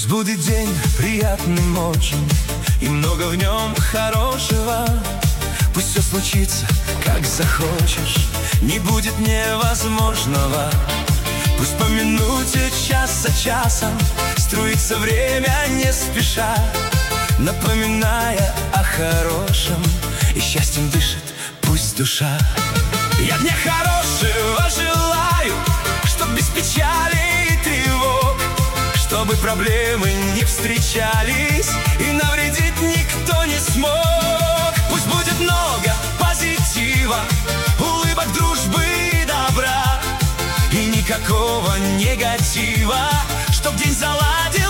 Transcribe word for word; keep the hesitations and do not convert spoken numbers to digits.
Пусть будет день приятным очень, и много в нем хорошего. Пусть все случится, как захочешь, не будет невозможного. Пусть по минуте, час за часом струится время не спеша, напоминая о хорошем, и счастьем дышит пусть душа. Я дня хорошего желаю, чтоб без печали и тревог, чтобы проблемы не встречались и навредить никто не смог. Пусть будет много позитива, улыбок, дружбы и добра, и никакого негатива, чтоб день заладил